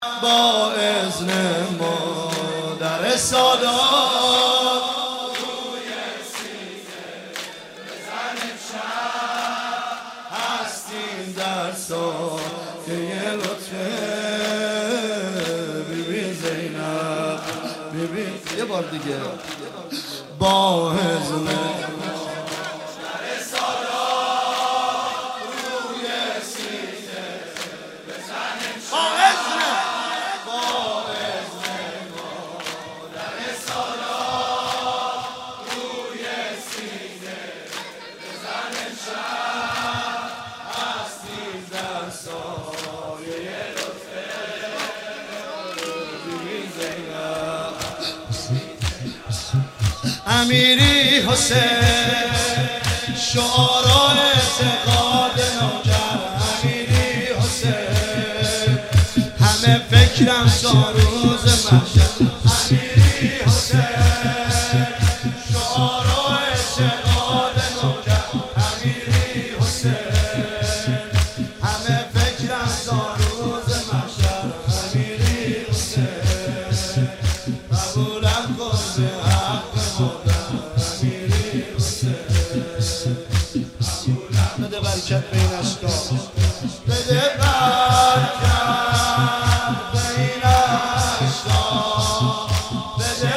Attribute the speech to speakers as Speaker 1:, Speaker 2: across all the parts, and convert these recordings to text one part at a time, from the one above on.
Speaker 1: با اذن مادر سادات روی سینه بزنیم شب هستیم در سایه لطفه بیبی زینب بیبی یه بار دیگه با اذن امیری حسین شعراء اعتقاد نوکر امیری حسین همه فکرم تا روز محشر امیری حسین شعراء اعتقاد نوکر امیری حسین همه فکرم تا روز محشر امیری حسین قبولم کن به حق بده برکت به این اشکا بده برکت به این اشکا بده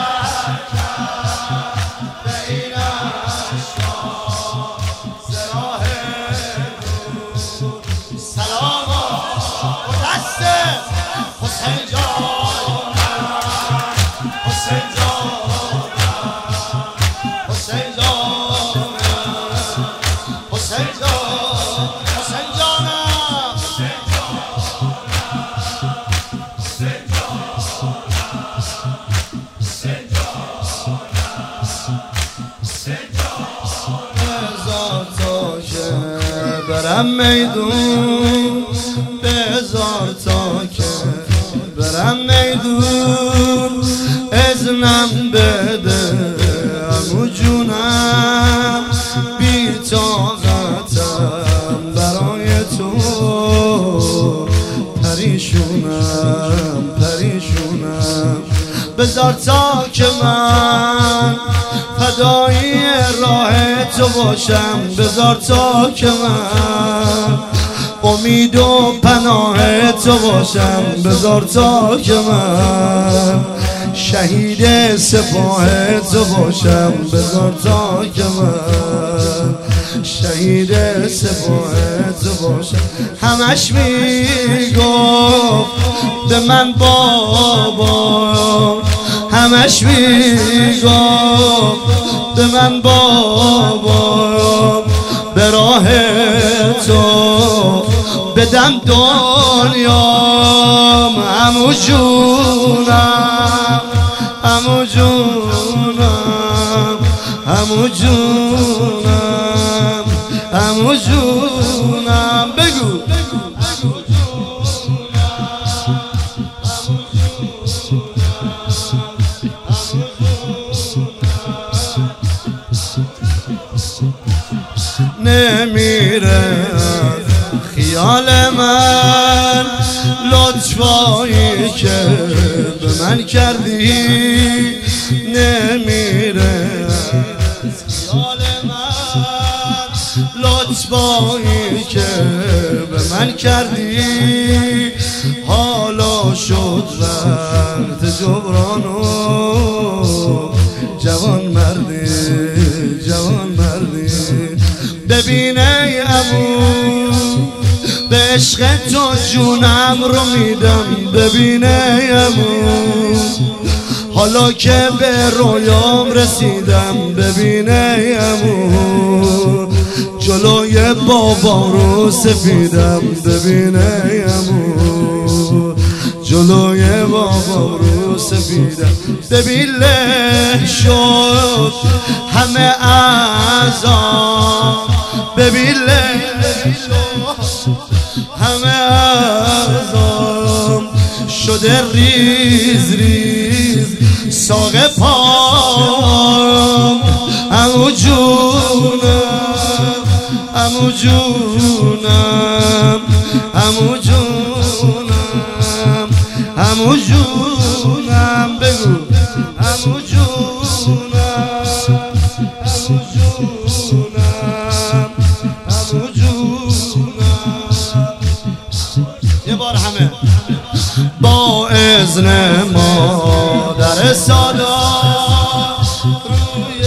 Speaker 1: برکت به این اشکا سراح سلام و دست حسین جان حسین جان حسین جان حسین جان حسین جانم حسین بذار تا که برم میدون بذار تا که برم میدون اذنم بده عمو جونم بی طاقتم برای تو پریشونم پریشونم بذار تا که من فدایی راه تو باشم بذار تا که من امید و پناه تو باشم بذار تا که من شهید سپاه تو باشم بذار تا که من شهید سپاه تو باشم همش میگفت به من بابا همش میگفت به من بابا به راه تو بدم دنیام عمو جونم عمو جونم عمو جونم عمو جونم بگو نمیره خیال من لطفایی که به من کردی نمیره خیال من لطفایی که به من کردی حالا شد وقت جبران و جوان مردی جوان مردی ببین ای عمو به عشق تو جونم رو میدم ببین ای عمو حالا که به رویام رسیدم ببین ای عمو جلوی بابا رو سفیدم ببین ای عمو جلوی بابا رو سفیدم ببین له شد همه اعضا ببین له شد همه اعضا شده ریز ریز ساق پام عمو جونم عمو جونم عمو جونم عمو جونم بگو عمو جونم عمو جونم عمو جونم یه بار همه با اذن مادر سادات روی